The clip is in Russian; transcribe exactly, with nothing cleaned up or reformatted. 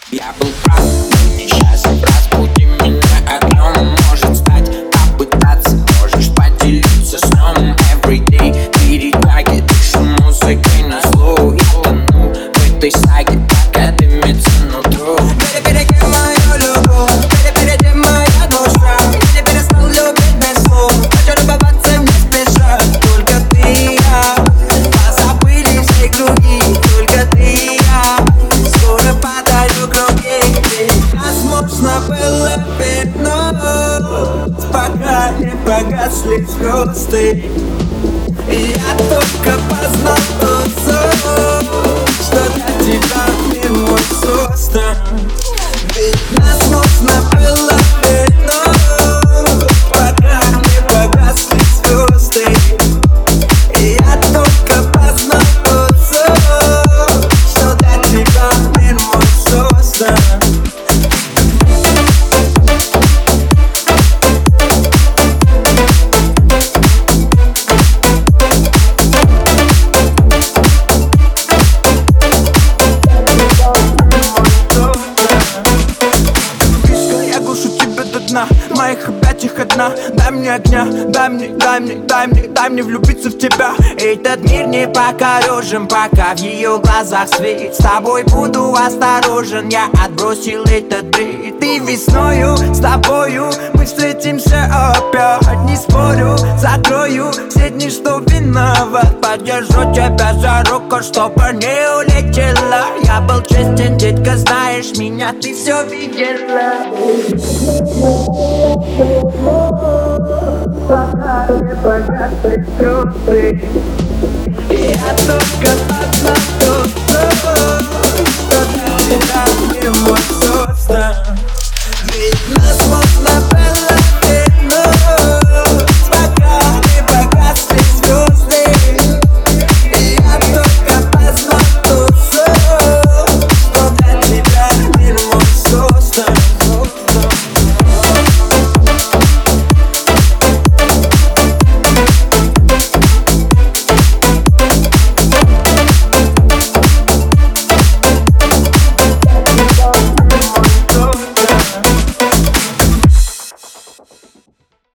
Я был прав, но несчастлив. Разбуди меня огнем, может стать. Попытаться можешь поделиться сном. Everyday перетяги, дышу музыкой на зло. Я тону в этой саге, пока дымится нутро. Перебереги мою любовь, перебереги моя душа. Я не перестал любить без слов. Хочу любоваться не спеша. Только ты и я, позабыли все круги. Только ты и я, скоро подарю круги. Возможно, было видно, пока не погасли звезды. И я только познал тот сон, что для тебя мир мой создан. Ведь нас нужно было видно, пока не погасли звезды. И я только познал тот сон, что для тебя мир мой создан. В моих объятиях одна. Дай мне огня, дай мне, дай мне, дай мне, дай мне влюбиться в тебя. Этот мир не покорежен, пока в ее глазах свет. С тобой буду осторожен, я отбросил этот бред. Ты весною, с тобою мы встретимся опять. Не спорю, закрою все дни, что виноват. Подержу тебя за руку, чтобы не улетела. Я был честен, детка, знаешь меня, ты все видела. Пока не погасли звезды, я только одна.